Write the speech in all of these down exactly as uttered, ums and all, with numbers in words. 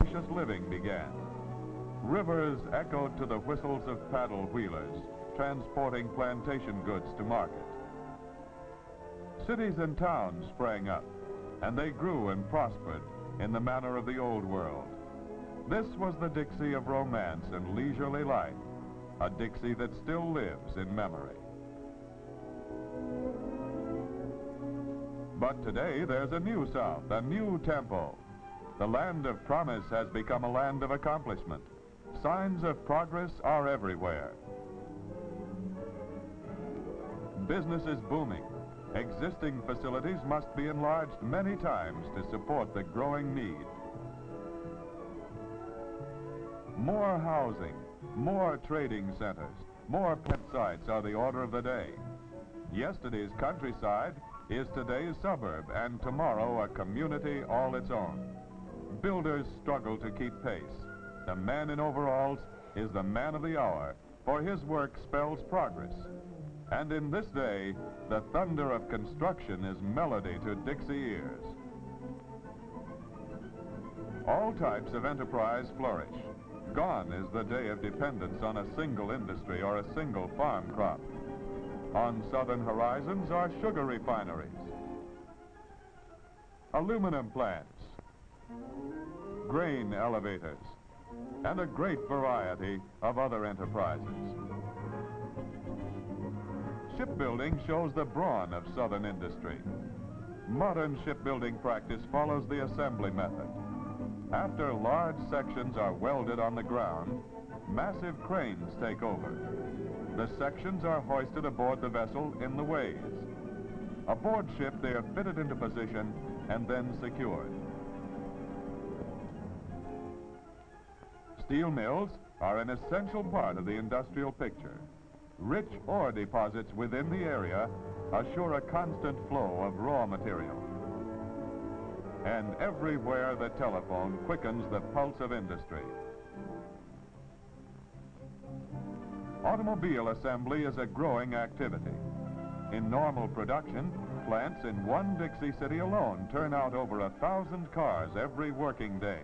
ambitious living began. Rivers echoed to the whistles of paddle wheelers, transporting plantation goods to market. Cities and towns sprang up, and they grew and prospered in the manner of the old world. This was the Dixie of romance and leisurely life, a Dixie that still lives in memory. But today there's a new South, a new tempo. The land of promise has become a land of accomplishment. Signs of progress are everywhere. Business is booming. Existing facilities must be enlarged many times to support the growing need. More housing, more trading centers, more pet sites are the order of the day. Yesterday's countryside is today's suburb, and tomorrow a community all its own. Builders struggle to keep pace. The man in overalls is the man of the hour, for his work spells progress. And in this day, the thunder of construction is melody to Dixie ears. All types of enterprise flourish. Gone is the day of dependence on a single industry or a single farm crop. On southern horizons are sugar refineries, aluminum plants, grain elevators, and a great variety of other enterprises. Shipbuilding shows the brawn of southern industry. Modern shipbuilding practice follows the assembly method. After large sections are welded on the ground, massive cranes take over. The sections are hoisted aboard the vessel in the ways. Aboard ship, they are fitted into position and then secured. Steel mills are an essential part of the industrial picture. Rich ore deposits within the area assure a constant flow of raw material. And everywhere the telephone quickens the pulse of industry. Automobile assembly is a growing activity. In normal production, plants in one Dixie city alone turn out over a thousand cars every working day.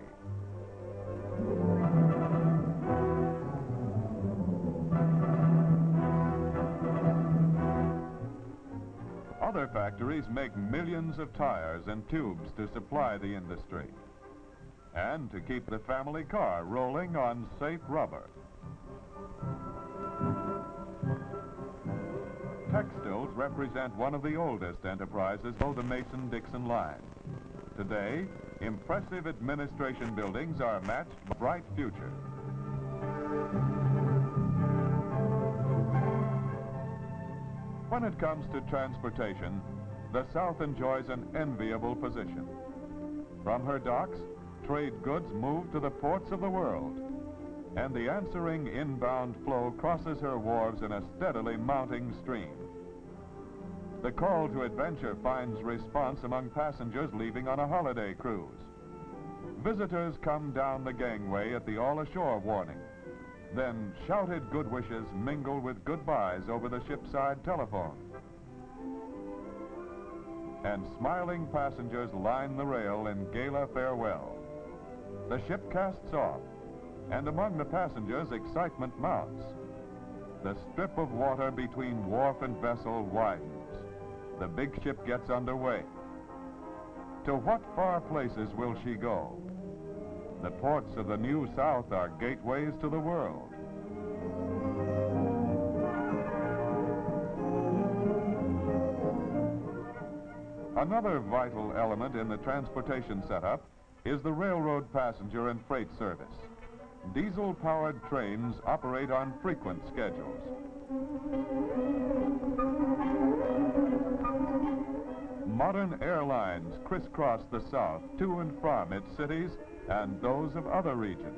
Other factories make millions of tires and tubes to supply the industry and to keep the family car rolling on safe rubber. Textiles represent one of the oldest enterprises of the Mason-Dixon line. Today, impressive administration buildings are matched by bright future. When it comes to transportation, the South enjoys an enviable position. From her docks, trade goods move to the ports of the world, and the answering inbound flow crosses her wharves in a steadily mounting stream. The call to adventure finds response among passengers leaving on a holiday cruise. Visitors come down the gangway at the all-ashore warning. Then shouted good wishes mingle with goodbyes over the shipside telephone. And smiling passengers line the rail in gala farewell. The ship casts off, and among the passengers excitement mounts. The strip of water between wharf and vessel widens. The big ship gets underway. To what far places will she go? The ports of the New South are gateways to the world. Another vital element in the transportation setup is the railroad passenger and freight service. Diesel-powered trains operate on frequent schedules. Modern airlines crisscross the South to and from its cities and those of other regions.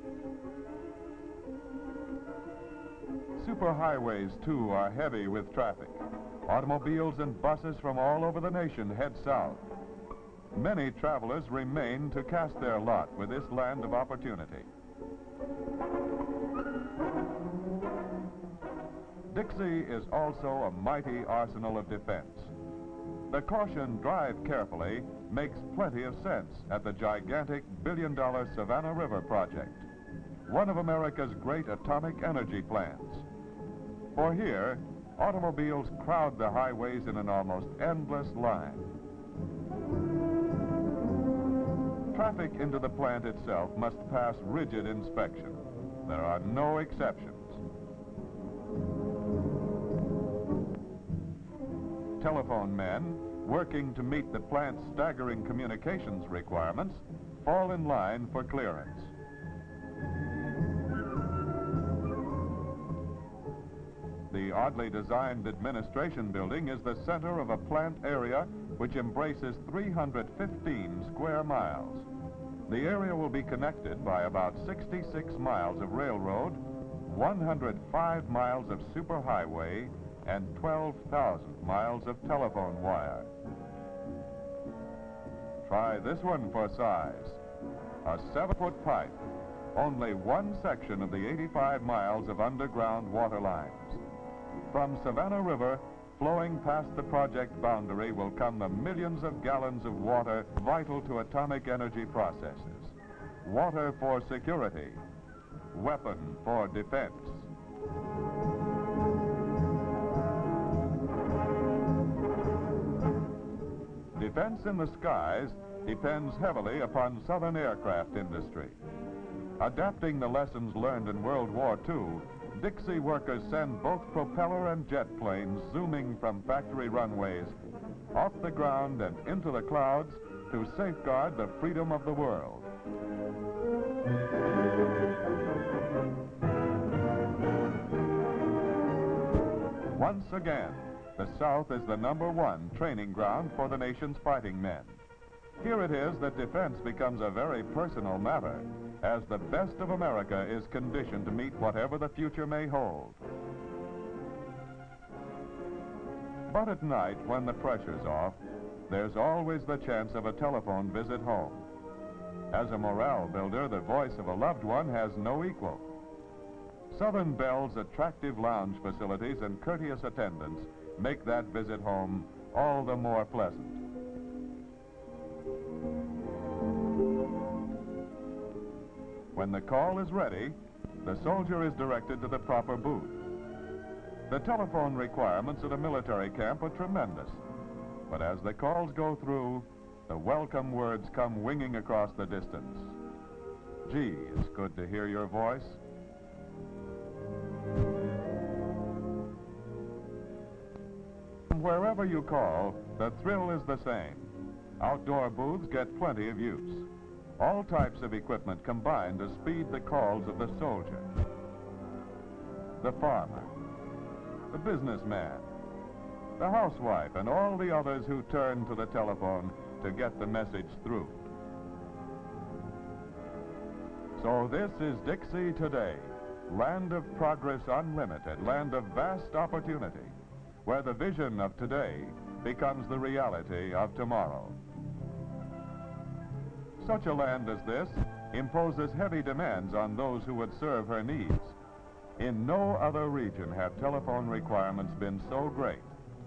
Superhighways, too, are heavy with traffic. Automobiles and buses from all over the nation head south. Many travelers remain to cast their lot with this land of opportunity. Dixie is also a mighty arsenal of defense. The caution, drive carefully, makes plenty of sense at the gigantic billion-dollar Savannah River project, one of America's great atomic energy plants. For here, automobiles crowd the highways in an almost endless line. Traffic into the plant itself must pass rigid inspection. There are no exceptions. Telephone men, working to meet the plant's staggering communications requirements, fall in line for clearance. The oddly designed administration building is the center of a plant area which embraces three hundred fifteen square miles. The area will be connected by about sixty-six miles of railroad, one hundred five miles of superhighway, and twelve thousand miles of telephone wire. Try this one for size. A seven-foot pipe, only one section of the eighty-five miles of underground water lines. From Savannah River, flowing past the project boundary, will come the millions of gallons of water vital to atomic energy processes. Water for security, weapon for defense. Defense in the skies depends heavily upon Southern aircraft industry. Adapting the lessons learned in World War Two, Dixie workers send both propeller and jet planes zooming from factory runways off the ground and into the clouds to safeguard the freedom of the world. Once again, the South is the number one training ground for the nation's fighting men. Here it is that defense becomes a very personal matter, as the best of America is conditioned to meet whatever the future may hold. But at night, when the pressure's off, there's always the chance of a telephone visit home. As a morale builder, the voice of a loved one has no equal. Southern Bell's attractive lounge facilities and courteous attendants make that visit home all the more pleasant. When the call is ready, the soldier is directed to the proper booth. The telephone requirements at a military camp are tremendous, but as the calls go through, the welcome words come winging across the distance. Gee, it's good to hear your voice. Wherever you call, the thrill is the same. Outdoor booths get plenty of use. All types of equipment combine to speed the calls of the soldier, the farmer, the businessman, the housewife, and all the others who turn to the telephone to get the message through. So this is Dixie today, land of progress unlimited, land of vast opportunity, where the vision of today becomes the reality of tomorrow. Such a land as this imposes heavy demands on those who would serve her needs. In no other region have telephone requirements been so great.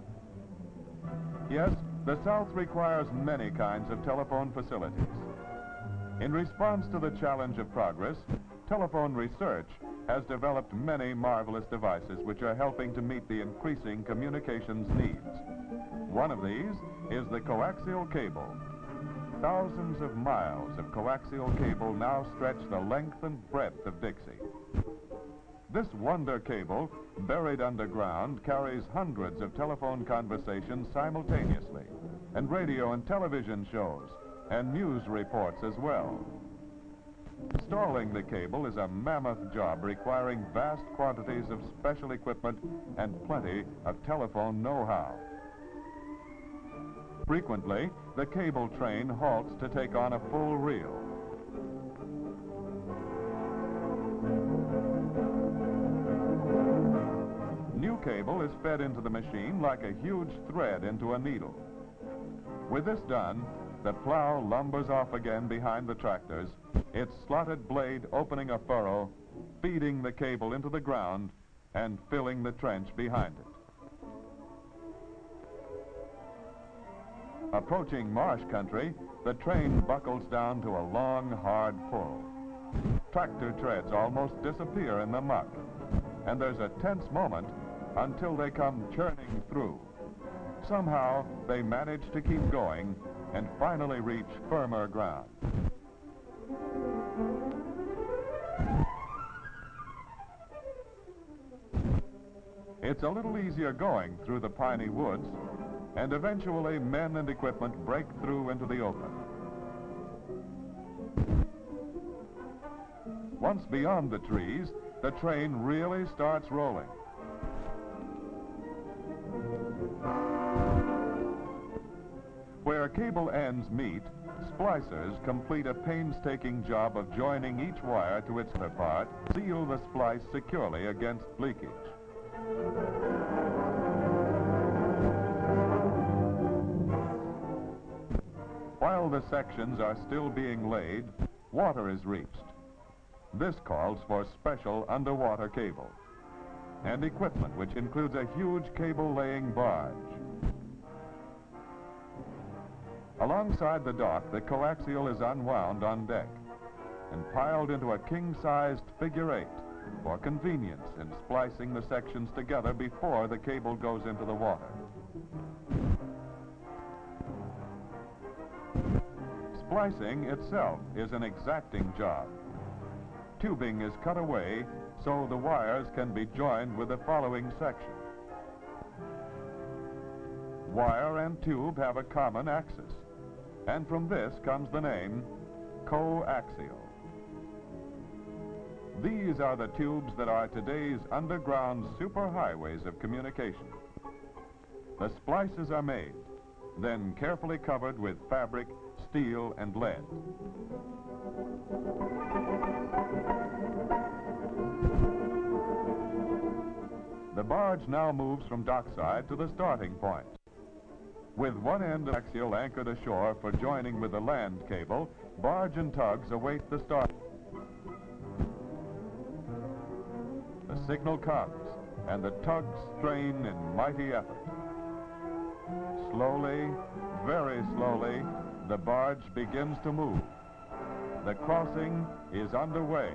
Yes, the South requires many kinds of telephone facilities. In response to the challenge of progress, telephone research has developed many marvelous devices which are helping to meet the increasing communications needs. One of these is the coaxial cable. Thousands of miles of coaxial cable now stretch the length and breadth of Dixie. This wonder cable, buried underground, carries hundreds of telephone conversations simultaneously, and radio and television shows, and news reports as well. Installing the cable is a mammoth job requiring vast quantities of special equipment and plenty of telephone know-how. Frequently, the cable train halts to take on a full reel. New cable is fed into the machine like a huge thread into a needle. With this done, the plow lumbers off again behind the tractors, its slotted blade opening a furrow, feeding the cable into the ground, and filling the trench behind it. Approaching marsh country, the train buckles down to a long, hard pull. Tractor treads almost disappear in the muck, and there's a tense moment until they come churning through. Somehow, they manage to keep going and finally reach firmer ground. It's a little easier going through the piney woods, and eventually men and equipment break through into the open. Once beyond the trees, the train really starts rolling. Where cable ends meet, splicers complete a painstaking job of joining each wire to its other part, seal the splice securely against leakage. While the sections are still being laid, water is reached. This calls for special underwater cable and equipment, which includes a huge cable-laying barge. Alongside the dock, the coaxial is unwound on deck and piled into a king-sized figure eight for convenience in splicing the sections together before the cable goes into the water. Splicing itself is an exacting job. Tubing is cut away so the wires can be joined with the following section. Wire and tube have a common axis, and from this comes the name coaxial. These are the tubes that are today's underground superhighways of communication. The splices are made, then carefully covered with fabric, steel, and lead. The barge now moves from dockside to the starting point. With one end of the axial anchored ashore for joining with the land cable, barge and tugs await the start. The signal comes, and the tugs strain in mighty effort. Slowly, very slowly, the barge begins to move. The crossing is underway.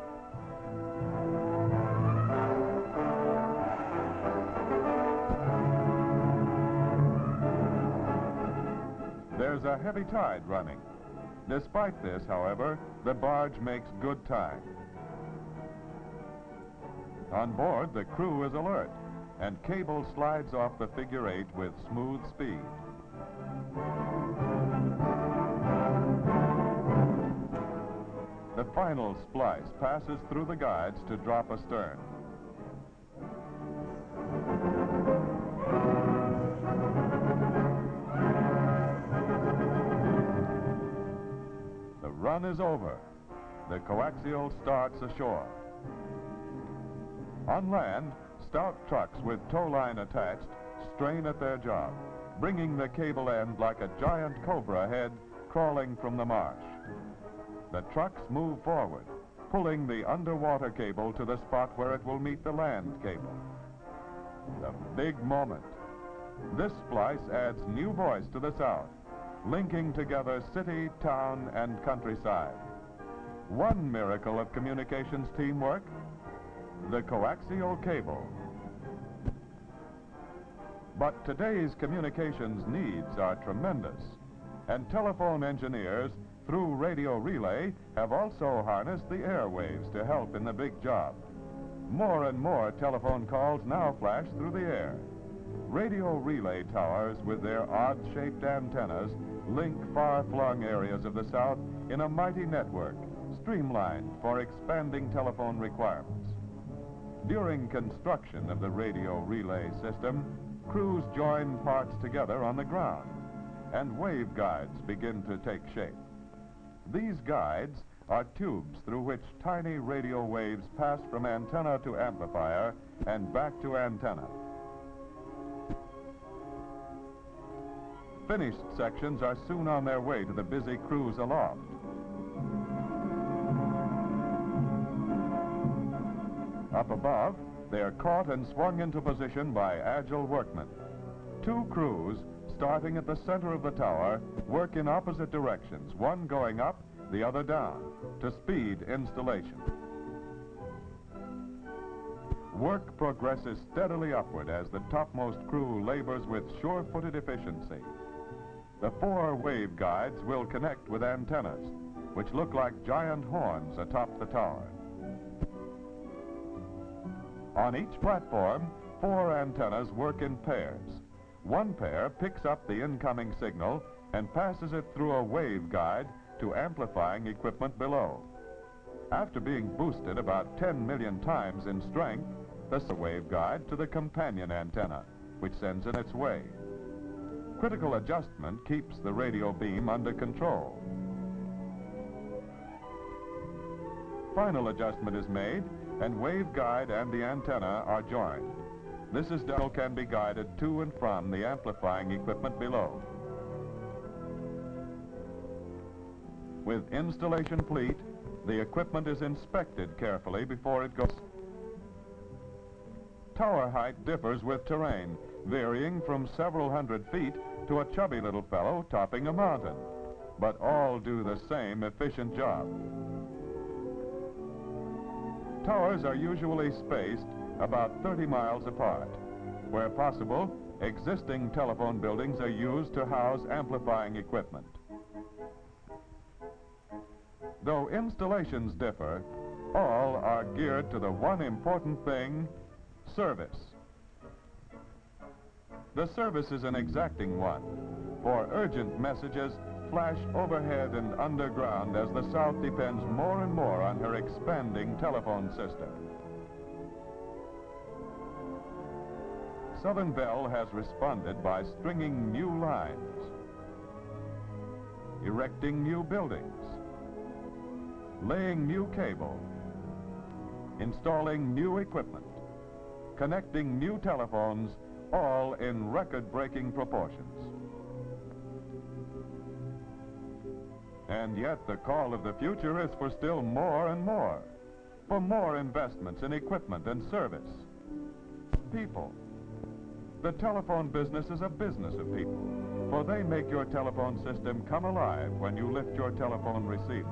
There's a heavy tide running. Despite this, however, the barge makes good time. On board, the crew is alert, and cable slides off the figure eight with smooth speed. The final splice passes through the guides to drop astern. The run is over. The coaxial starts ashore. On land, stout trucks with tow line attached strain at their job, bringing the cable end like a giant cobra head crawling from the marsh. The trucks move forward, pulling the underwater cable to the spot where it will meet the land cable. The big moment. This splice adds new voice to the South, linking together city, town, and countryside. One miracle of communications teamwork, the coaxial cable. But today's communications needs are tremendous, and telephone engineers, through radio relay, have also harnessed the airwaves to help in the big job. More and more telephone calls now flash through the air. Radio relay towers with their odd-shaped antennas link far-flung areas of the South in a mighty network, streamlined for expanding telephone requirements. During construction of the radio relay system, crews join parts together on the ground, and waveguides begin to take shape. These guides are tubes through which tiny radio waves pass from antenna to amplifier and back to antenna. Finished sections are soon on their way to the busy crews aloft. Up above, they are caught and swung into position by agile workmen. Two crews starting at the center of the tower work in opposite directions, one going up, the other down, to speed installation. Work progresses steadily upward as the topmost crew labors with sure-footed efficiency. The four waveguides will connect with antennas, which look like giant horns atop the tower. On each platform, four antennas work in pairs. One pair picks up the incoming signal and passes it through a waveguide to amplifying equipment below. After being boosted about ten million times in strength, the waveguide to the companion antenna, which sends it its way. Critical adjustment keeps the radio beam under control. Final adjustment is made, and waveguide and the antenna are joined. This is done can be guided to and from the amplifying equipment below. With installation complete, the equipment is inspected carefully before it goes. Tower height differs with terrain, varying from several hundred feet to a chubby little fellow topping a mountain, but all do the same efficient job. Towers are usually spaced about thirty miles apart. Where possible, existing telephone buildings are used to house amplifying equipment. Though installations differ, all are geared to the one important thing: service. The service is an exacting one, for urgent messages flash overhead and underground as the South depends more and more on her expanding telephone system. Southern Bell has responded by stringing new lines, erecting new buildings, laying new cable, installing new equipment, connecting new telephones, all in record-breaking proportions. And yet the call of the future is for still more and more, for more investments in equipment and service. People. The telephone business is a business of people, for they make your telephone system come alive when you lift your telephone receiver.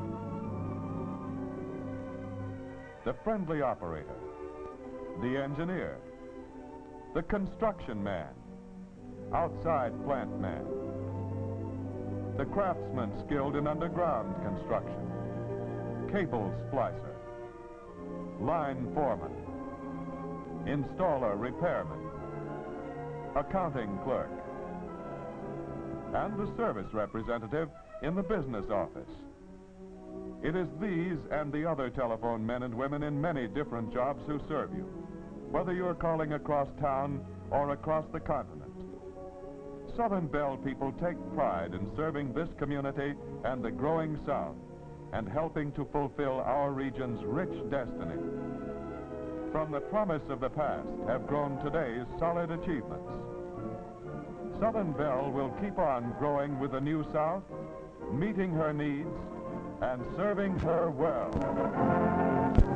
The friendly operator, the engineer, the construction man, outside plant man, the craftsman skilled in underground construction, cable splicer, line foreman, installer repairman, accounting clerk, and the service representative in the business office. It is these and the other telephone men and women in many different jobs who serve you, whether you're calling across town or across the continent. Southern Bell people take pride in serving this community and the growing South, and helping to fulfill our region's rich destiny. From the promise of the past have grown today's solid achievements. Southern Bell will keep on growing with the new South, meeting her needs and serving her well.